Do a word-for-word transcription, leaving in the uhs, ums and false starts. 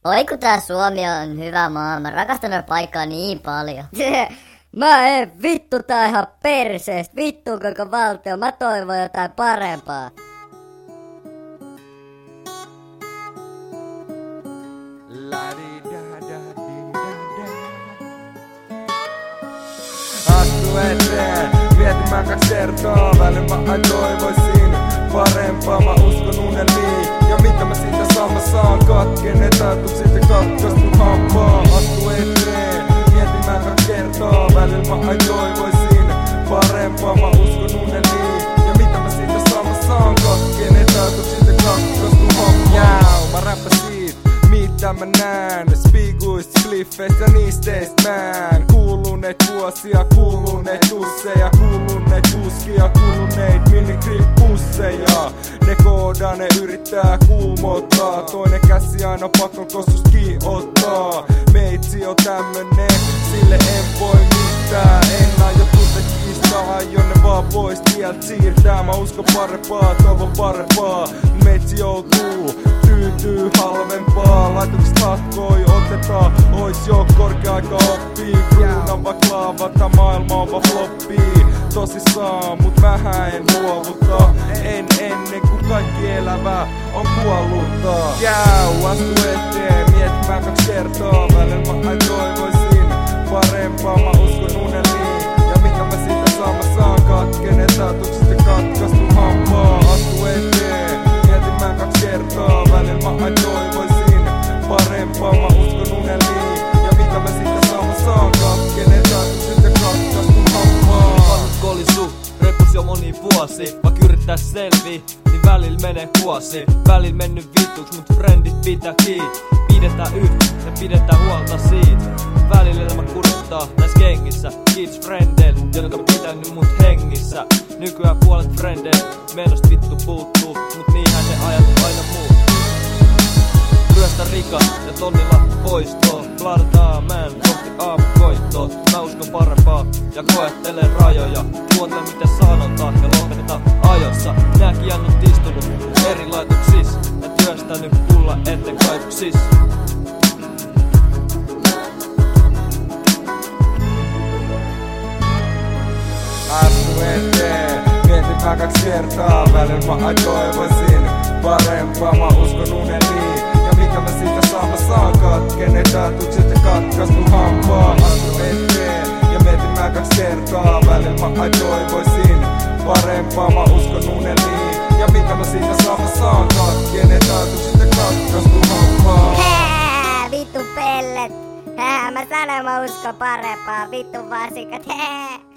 Oi kun tää Suomi on hyvä maa, mä rakastan tätä paikkaa niin paljon. Mä en vittu tää ihan perseestä, vittu koko valtio, mä toivon jotain parempaa. Astu eteen, mietimään kaksi kertaa, välillä mä aina toivoisin parempaa, mä uskon unelmiin. Ja mitä mä siitä saan, mä saan katkeneet ajatukset ja katkaistun hampaa. Astu eteen, mietimään kaksi kertaa, välillä mä aina toivoisin parempaa, mä uskon unelmiin. Ja mitä mä siitä saan, mä saan katkeneet ajatukset ja katkaistun hampaa. Jää, mä räppäsin, mitä mä näen Spiguista, spliffeistä ja niisteistä mään. Kuuluneet vuosia, kuuluneet tusseja, kuuluneet kuskia, kuuluneet minigrip-pusseja. Ne koodaa, ne yrittää kuumottaa, toinen käsi aina pakon kossus kiottaa. Meitsi on tämmönen, sille en voi mitään. En aio tunte kiistaa, aion ne vaan pois tieltä siirtää. Mä uskon parempaa, toivon parempaa. Meitsi joutuu, tyytyy halvempaa. Laitokset hatkoi, otetaan, ois jo korkea aika oppii. Kruunan vaan klaavata, maailma on vaan floppii. Tosissaan, mut vähän en luovuta. En ennen kuin kaikki elävä on kuollutta. Jäu, astu eteen, mietimään kaksi kertaa. Välillä mä aina toivoisin parempaa, mä uskon unelmiin. Ja mitä mä siitä saan, mä saan katkeneet ajatukset ja katkaistun hampaa. Astu eteen, mietimään kaksi kertaa. Välillä mä aina toivoisin parempaa, mä uskon unelmiin. Ja mitä mä siitä saan, mä saan katkeneet ajatukset ja katkaistun hampaa. Kolisu, repus jo moni vuosi. Vaikka yrittää selvii, niin välillä menee kuosi. Välillä mennyt vituks, mut frendit pitää kiinni. Pidetään yhtä ja pidetään huolta siitä. Välillä elämä kurittaa näis kengissä. Kiitos frendeille, jotka pitänyt mut hengissä. Nykyään puolet frendeille menosta vittu puuttuu. Mut niinhän ne ajat aina muuttuu. Ryöstä rikas ja tonnilla poistoo. Klarataan mään kohti aamukoittoa. Mä uskon parempaa ja koettelen rajoja. Kuuntele miten sanotaan ja lopetetaan ajossa. Nääkin jännät istunut eri laitoksis ja työstänyt kulla etten kaipuksis. Astu eteen, mietimään kaksi kertaa. Välillä mä aina toivoisin parempaa, mä uskon unelmiin. Ja mitä mä siitä saan, mä saan katkeneet ajatukset ja katkaistu hampaa. Astu eteen ja mietimään kaksi kertaa. Välillä mä aina toivoisin parempaa, mä uskon unelmiin. Ja mitä mä siitä saan, mä saan katkeneet ajatukset ja katkaistu hampaa. Hää, vittu pellet. Hää, mä sanon mä uskon parempaa, vittu vasikat. Hää.